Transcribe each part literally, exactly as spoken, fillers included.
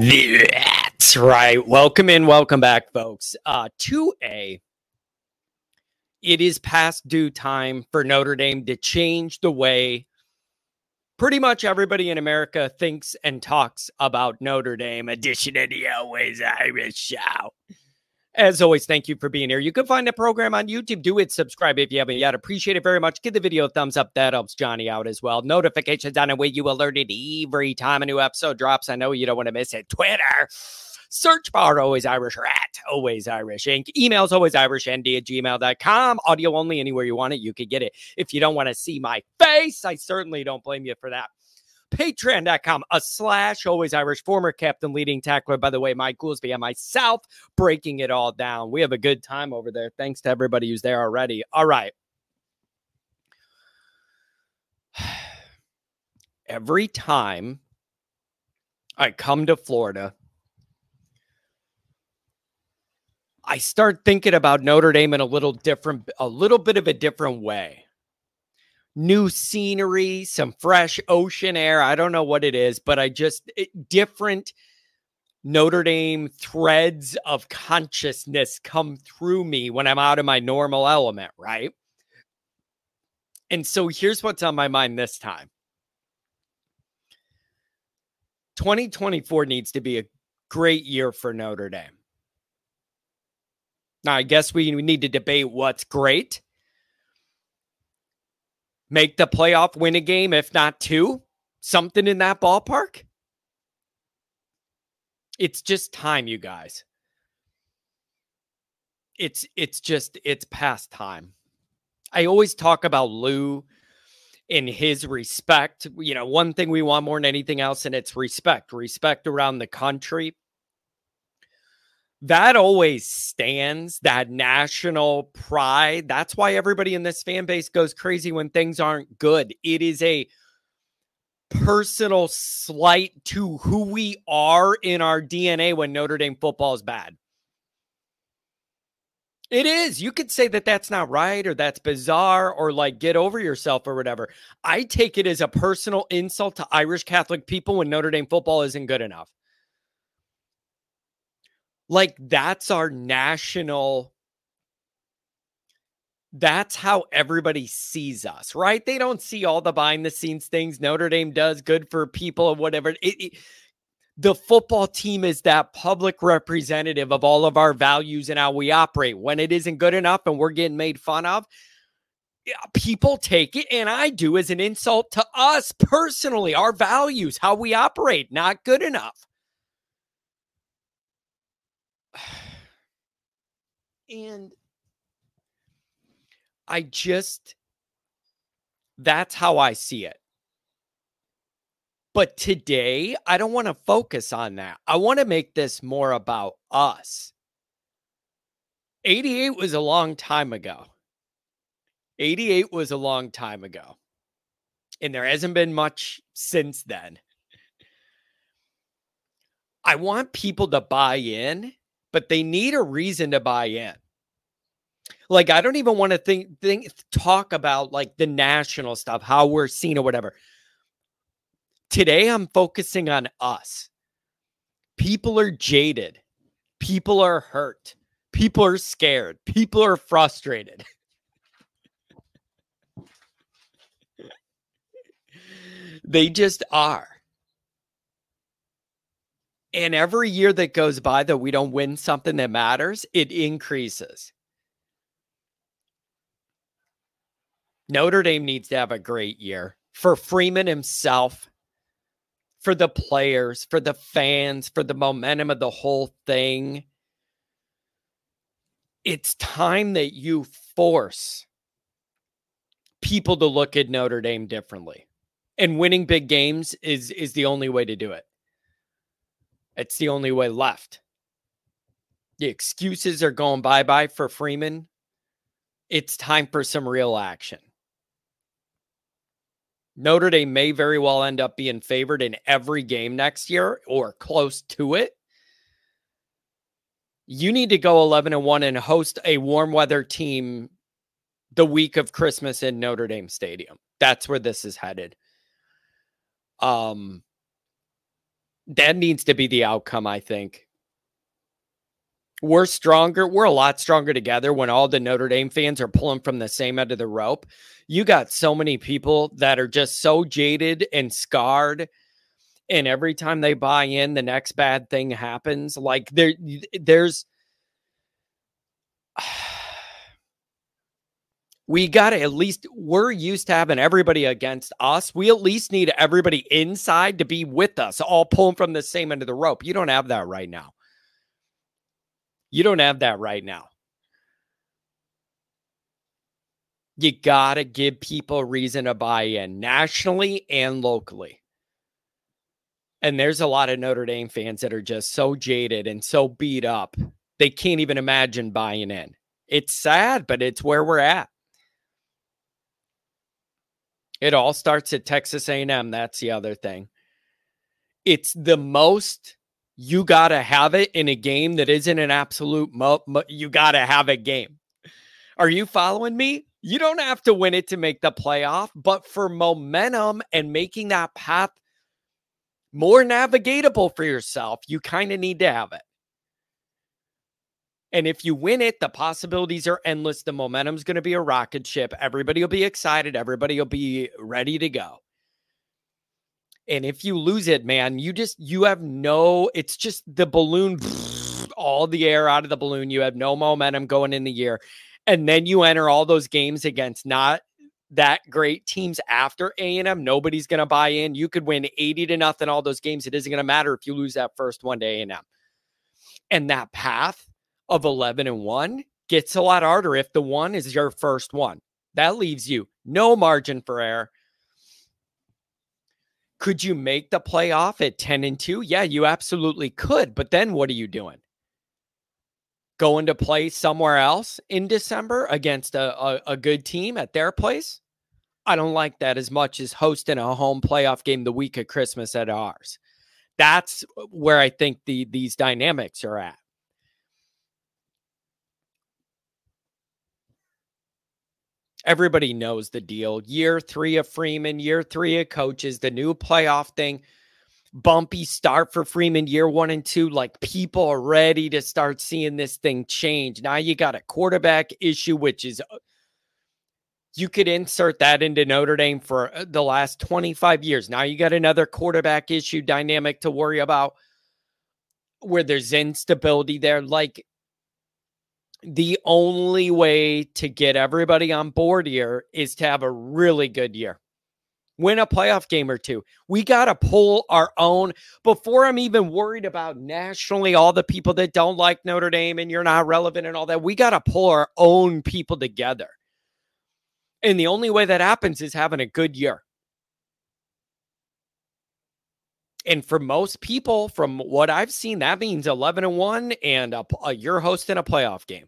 That's right. Welcome in. Welcome back, folks. Uh, two A. It is past due time for Notre Dame to change the way pretty much everybody in America thinks and talks about Notre Dame. Edition of the Always Irish Show. As always, thank you for being here. You can find the program on YouTube. Do it. Subscribe if you haven't yet. Appreciate it very much. Give the video a thumbs up. That helps Johnny out as well. Notifications on the way you alerted every time a new episode drops. I know you don't want to miss it. Twitter. Search bar Always Irish or at Always Irish Inc. Emails always irish n d at gmail dot com. Audio only anywhere you want it. You could get it. If you don't want to see my face, I certainly don't blame you for that. Patreon dot com, a slash Always Irish, former captain, leading tackler, by the way, Mike Goolsby and myself, breaking it all down. We have a good time over there. Thanks to everybody who's there already. All right. Every time I come to Florida, I start thinking about Notre Dame in a little different, a little bit of a different way. New scenery, some fresh ocean air. I don't know what it is, but I just, it, different Notre Dame threads of consciousness come through me when I'm out of my normal element, right? And so here's what's on my mind this time. twenty twenty-four needs to be a great year for Notre Dame. Now, I guess we need to debate what's great. Make the playoff, win a game, if not two. Something in that ballpark. It's just time, you guys. It's it's just, it's past time. I always talk about Lou and his respect. You know, one thing we want more than anything else, and it's respect. Respect around the country. That always stands, that national pride. That's why everybody in this fan base goes crazy when things aren't good. It is a personal slight to who we are in our D N A when Notre Dame football is bad. It is. You could say that that's not right or that's bizarre or like get over yourself or whatever. I take it as a personal insult to Irish Catholic people when Notre Dame football isn't good enough. Like, that's our national, that's how everybody sees us, right? They don't see all the behind the scenes things Notre Dame does, good for people or whatever. It, it, the football team is that public representative of all of our values and how we operate. When it isn't good enough and we're getting made fun of, people take it, and I do, as an insult to us personally, our values, how we operate, not good enough. And I just, that's how I see it. But today, I don't want to focus on that. I want to make this more about us. eighty-eight was a long time ago. eighty-eight was a long time ago. And there hasn't been much since then. I want people to buy in, but they need a reason to buy in. Like, I don't even want to think, think, talk about like the national stuff, how we're seen or whatever. Today, I'm focusing on us. People are jaded. People are hurt. People are scared. People are frustrated. They just are. And every year that goes by that we don't win something that matters, it increases. Notre Dame needs to have a great year for Freeman himself, for the players, for the fans, for the momentum of the whole thing. It's time that you force people to look at Notre Dame differently. And winning big games is, is the only way to do it. It's the only way left. The excuses are going bye-bye for Freeman. It's time for some real action. Notre Dame may very well end up being favored in every game next year or close to it. You need to go eleven and one and host a warm weather team the week of Christmas in Notre Dame Stadium. That's where this is headed. Um, That needs to be the outcome, I think. We're stronger. We're a lot stronger together when all the Notre Dame fans are pulling from the same end of the rope. You got so many people that are just so jaded and scarred. And every time they buy in, the next bad thing happens. Like there, there's, we got to at least, we're used to having everybody against us. We at least need everybody inside to be with us, all pulling from the same end of the rope. You don't have that right now. You don't have that right now. You got to give people a reason to buy in nationally and locally. And there's a lot of Notre Dame fans that are just so jaded and so beat up. They can't even imagine buying in. It's sad, but it's where we're at. It all starts at Texas A and M. That's the other thing. It's the most you got to have it in a game that isn't an absolute mo- mo- you got to have a game. Are you following me? You don't have to win it to make the playoff, but for momentum and making that path more navigatable for yourself, you kind of need to have it. And if you win it, the possibilities are endless. The momentum's going to be a rocket ship. Everybody will be excited. Everybody will be ready to go. And if you lose it, man, you just, you have no, it's just the balloon, all the air out of the balloon. You have no momentum going in the year. And then you enter all those games against not that great teams after A and M. Nobody's going to buy in. You could win eighty to nothing all those games. It isn't going to matter if you lose that first one to A and M. And that path of eleven and one gets a lot harder if the one is your first one. That leaves you no margin for error. Could you make the playoff at ten and two? Yeah, you absolutely could. But then what are you doing? Going to play somewhere else in December against a, a, a good team at their place? I don't like that as much as hosting a home playoff game the week of Christmas at ours. That's where I think the these dynamics are at. Everybody knows the deal. Year three of Freeman, year three of coaches, the new playoff thing, bumpy start for Freeman year one and two. Like people are ready to start seeing this thing change. Now you got a quarterback issue, which is, you could insert that into Notre Dame for the last twenty-five years. Now you got another quarterback issue dynamic to worry about where there's instability there. Like, the only way to get everybody on board here is to have a really good year. Win a playoff game or two. We got to pull our own. Before I'm even worried about nationally all the people that don't like Notre Dame and you're not relevant and all that, we got to pull our own people together. And the only way that happens is having a good year. And for most people, from what I've seen, that means eleven and one and a, a, you're hosting a playoff game.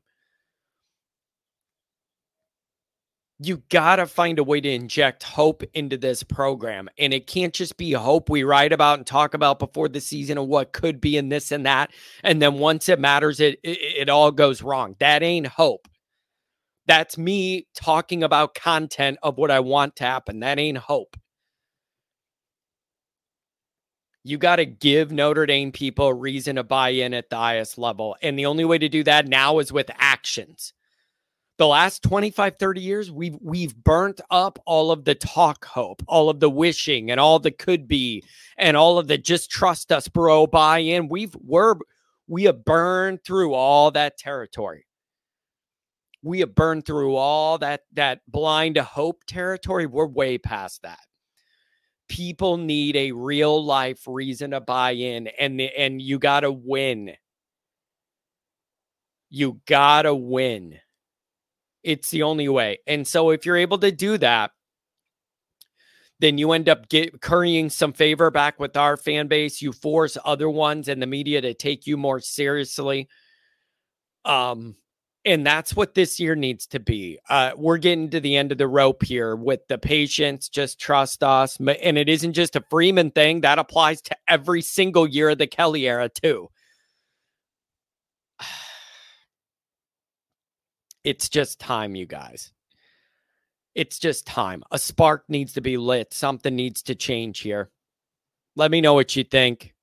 You got to find a way to inject hope into this program. And it can't just be hope we write about and talk about before the season of what could be in this and that. And then once it matters, it, it, it all goes wrong. That ain't hope. That's me talking about content of what I want to happen. That ain't hope. You got to give Notre Dame people a reason to buy in at the highest level. And the only way to do that now is with actions. The last twenty-five, thirty years, we've, we've burnt up all of the talk hope, all of the wishing and all the could be and all of the just trust us, bro, buy in. We've, we're, we have burned through all that territory. We have burned through all that, that blind hope territory. We're way past that. People need a real life reason to buy in, and, and you got to win. You got to win. It's the only way. And so if you're able to do that, then you end up get, currying some favor back with our fan base. You force other ones and the media to take you more seriously. Um, and that's what this year needs to be. Uh, we're getting to the end of the rope here with the patience. Just trust us. And it isn't just a Freeman thing. That applies to every single year of the Kelly era too. It's just time, you guys. It's just time. A spark needs to be lit. Something needs to change here. Let me know what you think.